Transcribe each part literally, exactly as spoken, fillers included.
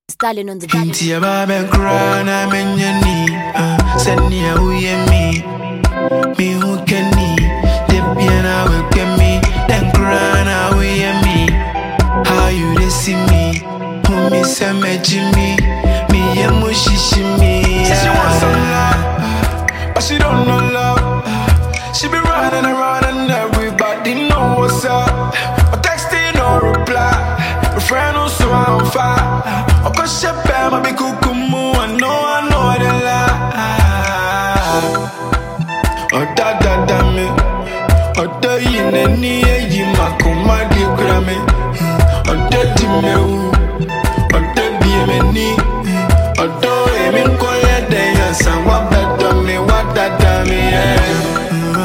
Stalin on the Inti ya baba krana menyani send ya uye mi mi hukeni debiana wekemi then krana uye mi how you dey see me who me say me Jimmy me ya mushishi me she wants some love but she don't know love she be running around and everybody know what's up but texting no reply my friend who's so on fire I cause she bad, my big kukumu. I know, I know the lie. Oh da da da me, oh da yine niye yima kuma di krame. Oh da di me u, oh da bi me ni. Oh da e mi koye de yansa wa beda me wa da da me yeah.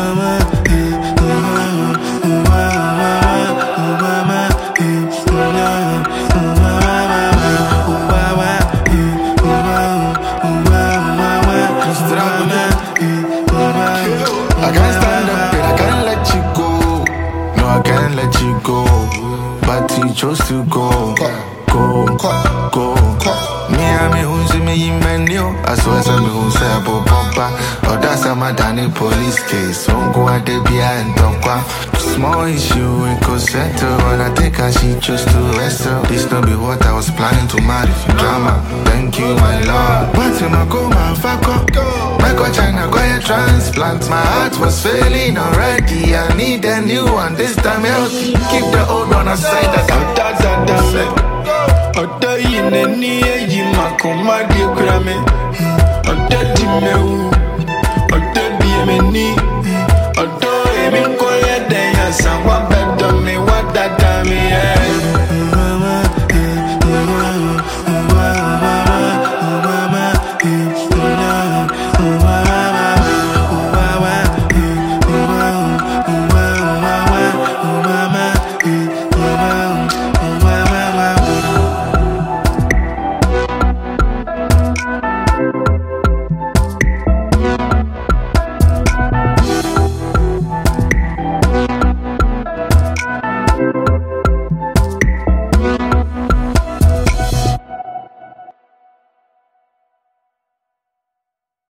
I can't stand up, I can't let you go. No, I can't let you go. But you chose to go. Go, go, me and me who see me in menu. I swear some me who say about papa. Or that's a madani police case. So go at the behind talk. Small issue we could settle. When I take her, she chose to wrestle. This not be what I was planning to marry. Drama, thank you, my lord. But in my go, my fuck up. My go China, go a transplant. My heart was failing already. I need a new one. This time healthy. Keep the old one aside. I got da da da me. Oda yine niye yima kuma di krame. Oda di me u, oda bi me ni. Oda e mi koye de yansa wa be.